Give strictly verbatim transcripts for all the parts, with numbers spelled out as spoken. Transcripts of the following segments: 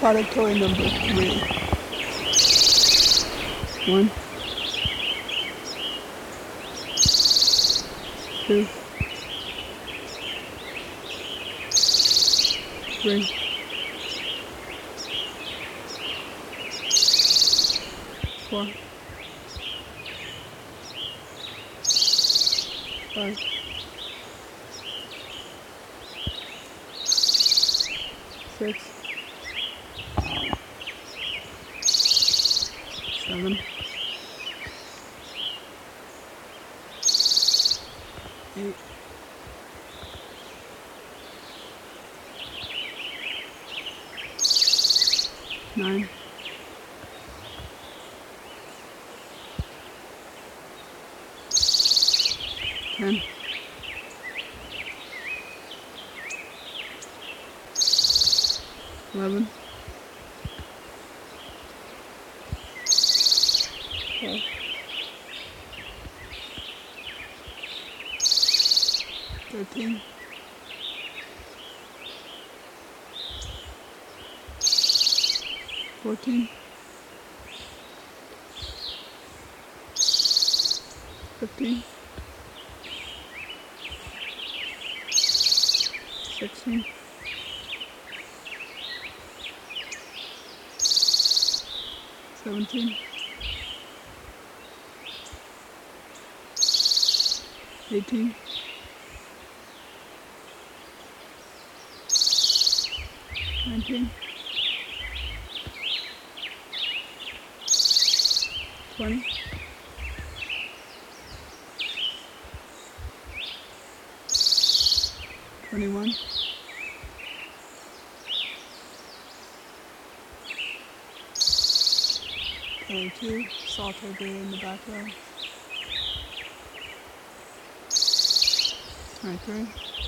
product toy number three. One, two, three, four, five, six, seven, eight, nine, ten, eleven, twelve, thirteen, fourteen, fifteen, sixteen, seventeen, eighteen, nineteen, twenty, twenty-one, twenty-two, Salter Bay in the background, twenty-three,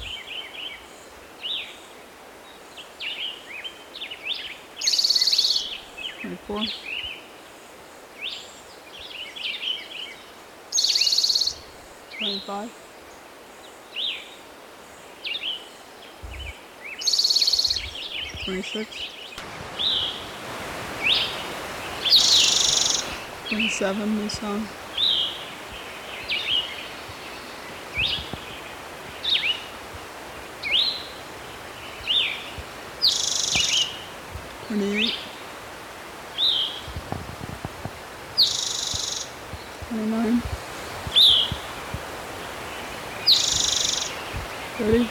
twenty-four, twenty-five, twenty-six, twenty-seven, Nissan, twenty-eight, twenty-nine, thirty,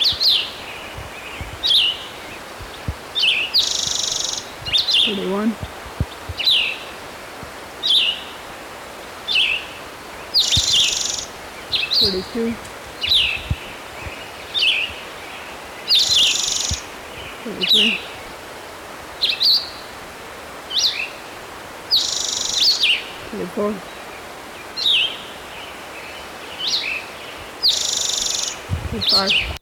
thirty-one, thirty-two, thirty-three, thirty-four, thirty-five.